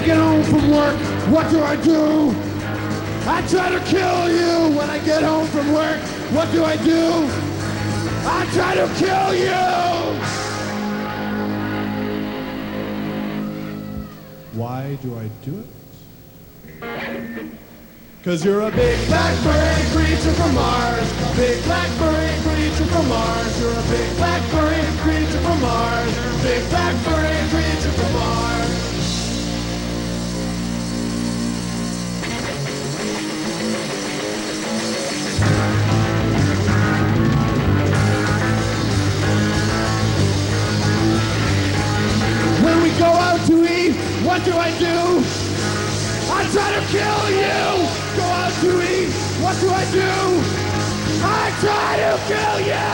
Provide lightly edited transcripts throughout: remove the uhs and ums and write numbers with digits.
get home from work, what do? I try to kill you when I get home from work. What do? I try to kill you! Why do I do it? 'Cause you're a big black furry creature from Mars. Big black furry creature from Mars. You're a big black furry creature from Mars. Big black furry creature from Mars. When we go out to eat, what do? I try to kill you! Go out to eat, what do? I try to kill you!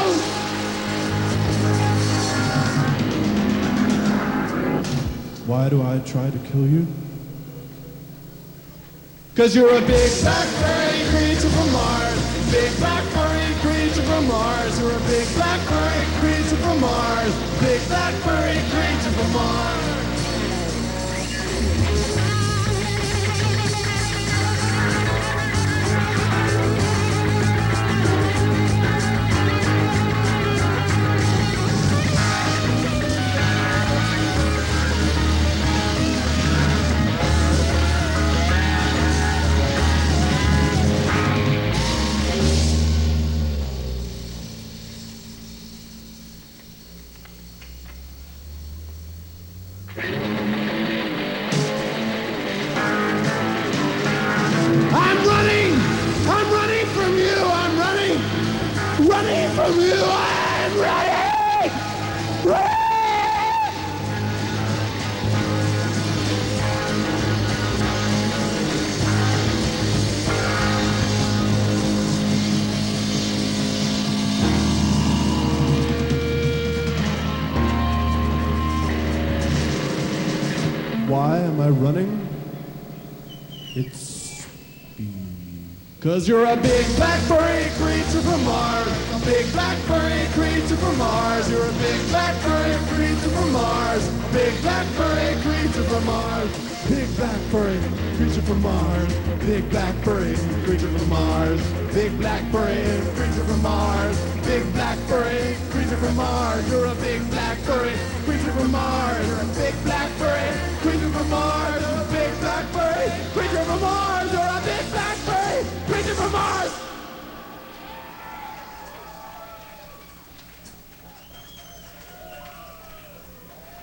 Why do I try to kill you? 'Cause you're a big black furry creature from Mars. Big black furry creature from Mars. You're a big black furry creature from Mars. Big black furry creature from Mars. Running from you, I'm running! Why am I running? It's 'Cause you're a big black furry creature from Mars. A big black furry creature from Mars. You're a big black furry creature from Mars. A big black furry creature from Mars. Big black furry creature from Mars. Big black furry creature from Mars. Big black furry creature from Mars. Big black furry creature from Mars. You're a big black furry creature from Mars. You're a big black furry